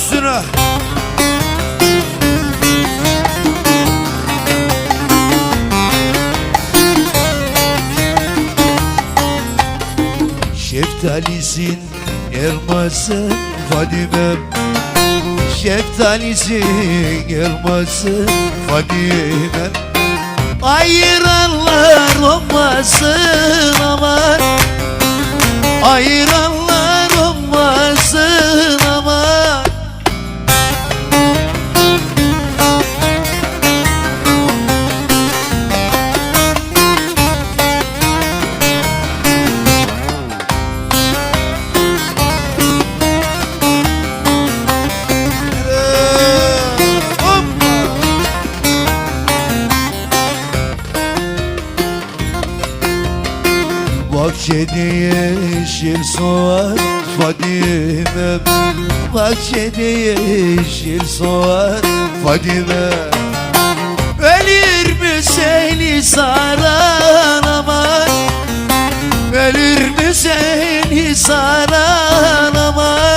üstüne. Şeftalisin, elmasın Fadime, şeftalisin, elmasın Fadime. Ayıranlar olmasın aman, ayıranlar olmasın aman. Bahçede yeşil soğan Fadime, bahçede yeşil soğan Fadime. Ölür mü seni saran aman, ölür mü seni saran aman.